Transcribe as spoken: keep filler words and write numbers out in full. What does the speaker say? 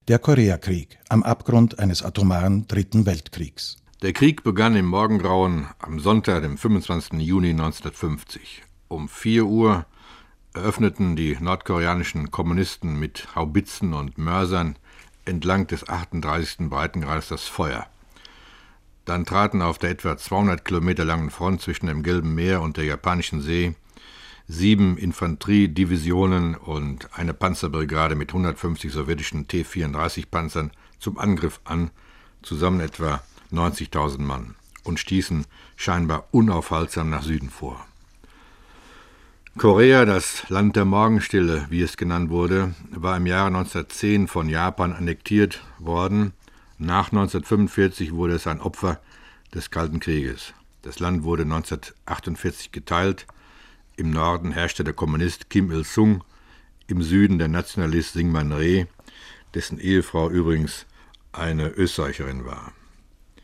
Der Koreakrieg am Abgrund eines atomaren Dritten Weltkriegs. Der Krieg begann im Morgengrauen am Sonntag, dem fünfundzwanzigsten Juni neunzehnhundertfünfzig. Um vier Uhr eröffneten die nordkoreanischen Kommunisten mit Haubitzen und Mörsern entlang des achtunddreißigsten Breitengrades das Feuer. Dann traten auf der etwa zweihundert Kilometer langen Front zwischen dem Gelben Meer und der Japanischen See sieben Infanteriedivisionen und eine Panzerbrigade mit hundertfünfzig sowjetischen T vierunddreißig Panzern zum Angriff an, zusammen etwa neunzigtausend Mann, und stießen scheinbar unaufhaltsam nach Süden vor. Korea, das Land der Morgenstille, wie es genannt wurde, war im Jahre neunzehnhundertzehn von Japan annektiert worden. Nach neunzehnhundertfünfundvierzig wurde es ein Opfer des Kalten Krieges. Das Land wurde neunzehnhundertachtundvierzig geteilt. Im Norden herrschte der Kommunist Kim Il-sung, im Süden der Nationalist Syngman Rhee, dessen Ehefrau übrigens eine Österreicherin war.